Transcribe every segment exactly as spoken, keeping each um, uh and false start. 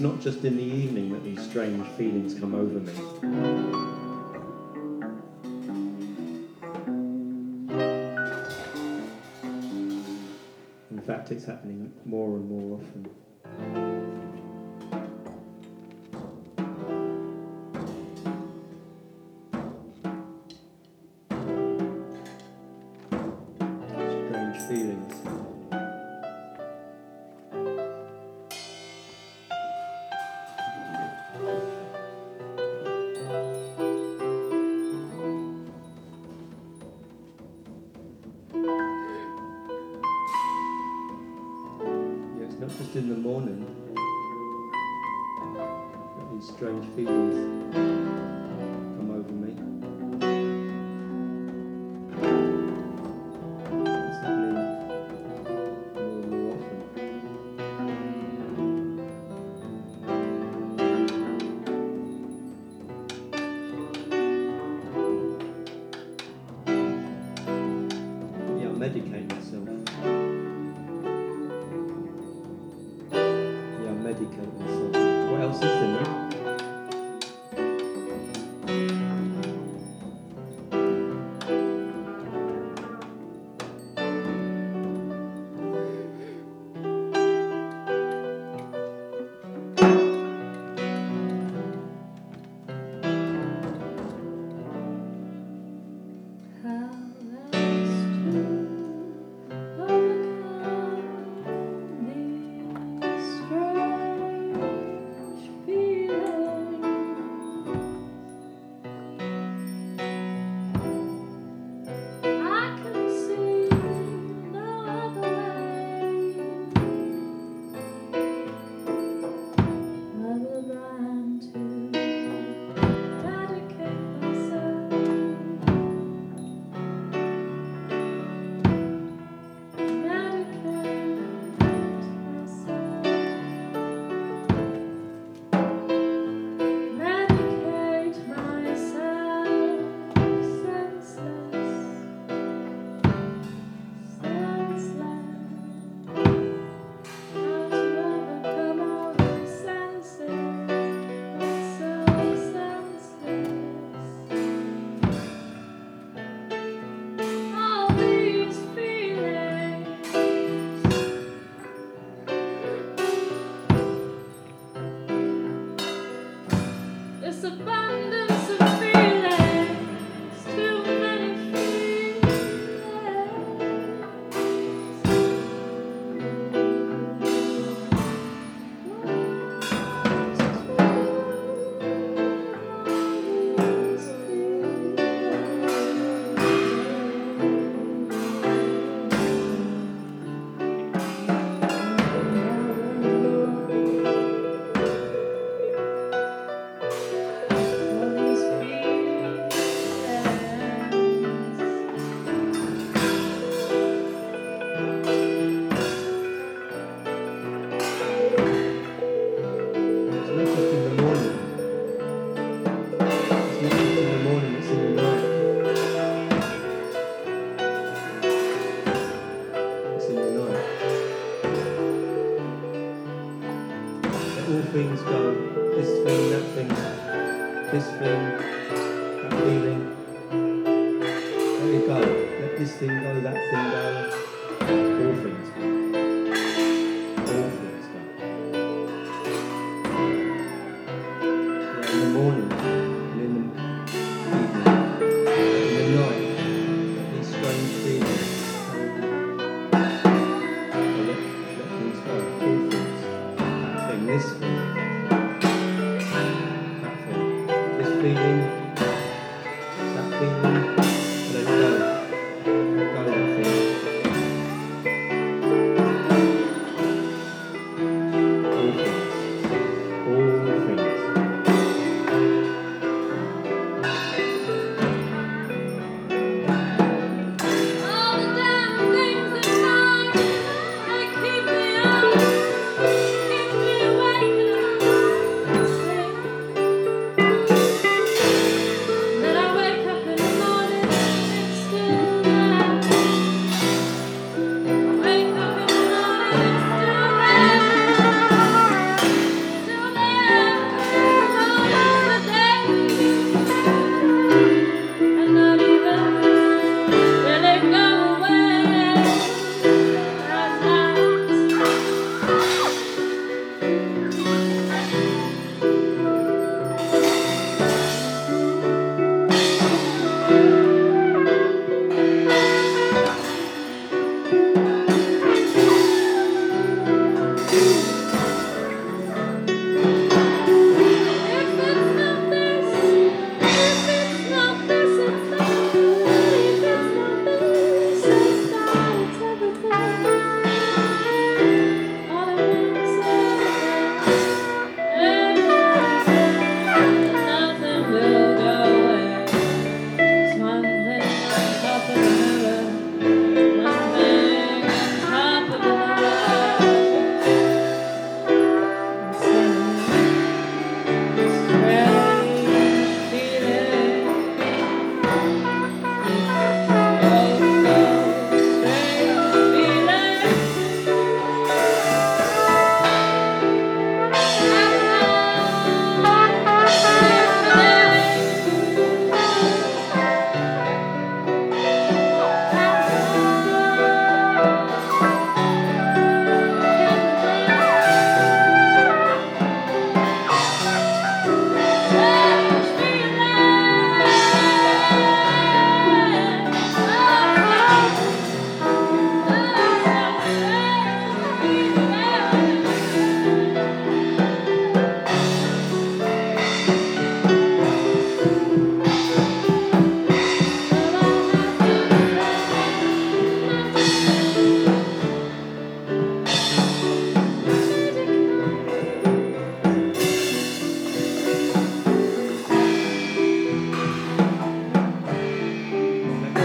not just in the evening that these strange feelings come over me. In fact, it's happening more and more often. Strange feelings. Not just in the morning that these strange feelings come over me. It's happening more and more often. Yeah, I'll medicate myself. Medicate myself. What else is there? All things go, this thing, that thing, this thing, that feeling. Let it go. Let this thing go, that thing go. All things go. All things go. So in the morning, and in the evening, in the night, let these strange feelings. Let, let things go. All things. This thing, that thing, this feeling, that feeling, let it go, let go that thing. All things, all things.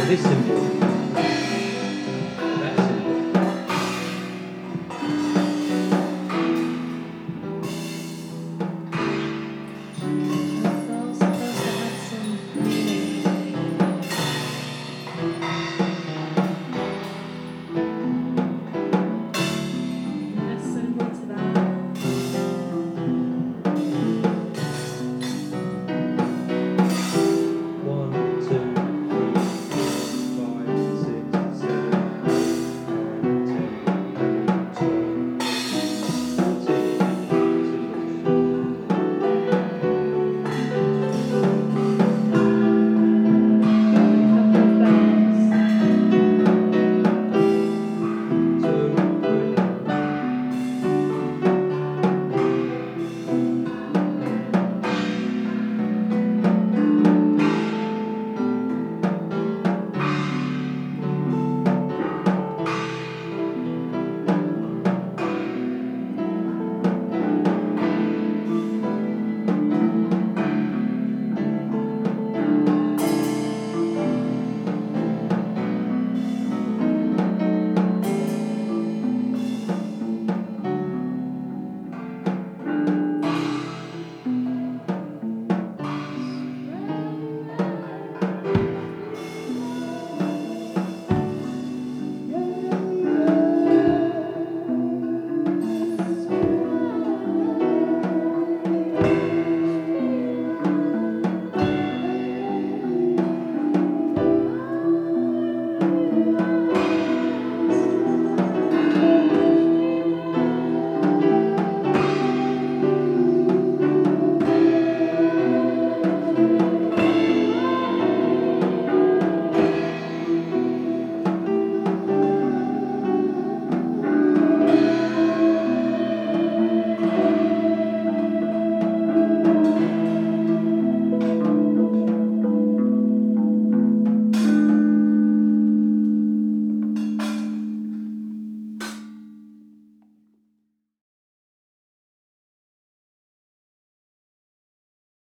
this symbol.